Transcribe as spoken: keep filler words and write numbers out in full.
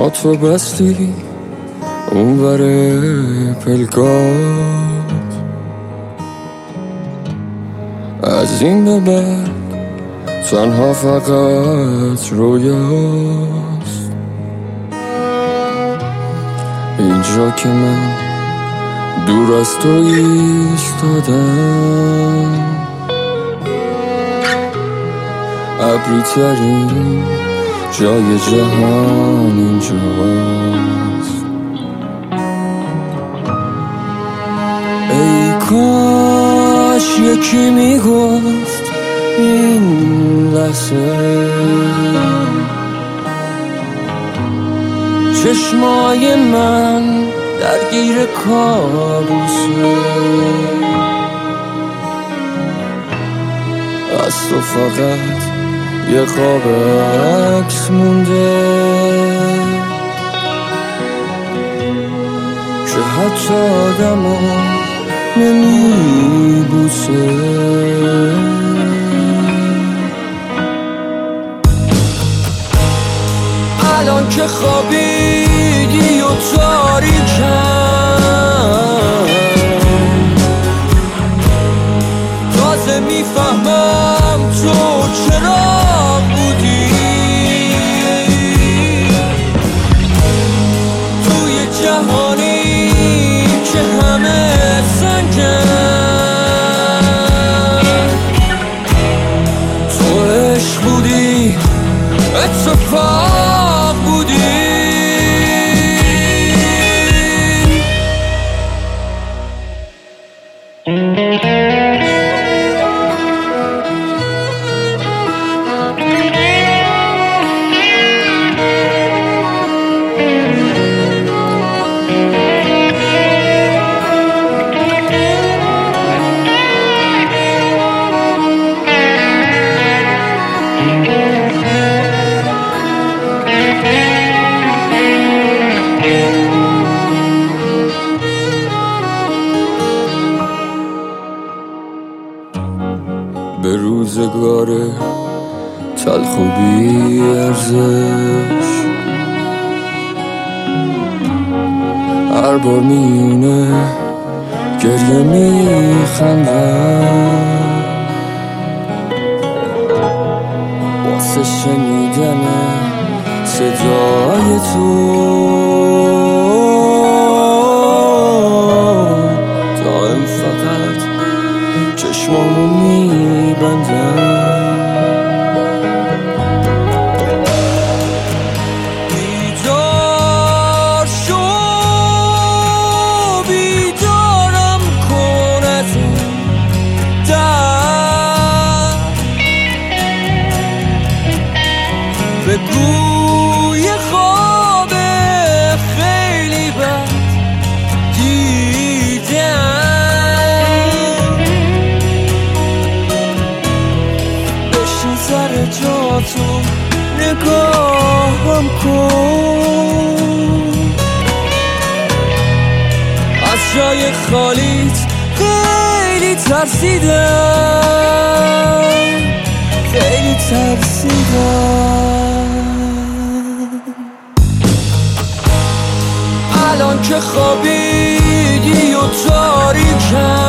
چشمات تو بستی اون بره پلکات، از این به بعد تنها فقط رویاست. اینجا که من دور از تو ایستادم، ابری ترین جای جهان اینجاست. ای کاش یکی میگفت این لحظه چشمای من درگیر کابوسه، از تو فقط یه خواب عکس مونده که حتی آدمو نمیبوسه. الان که خوابیدی و تاریکم، تازه میفهمم تو چرا بودی توی جهانی که همه سنگن. تو عشق بودی، اتفاق بودی. به روزگار تلخ و بی ارزش هر بار میونه گریه میخندم، واسه شنیدن صدای تو دائم فقط چشمامو میبندم. بیدار شو، بیدارم کن از این درد، بگو یه خواب خیلی بد دیدم. سر جا تو نگاهم کن، از جای خالیت خیلی ترسیدم، خیلی ترسیدم. الان که خوابیدی و تاریکم،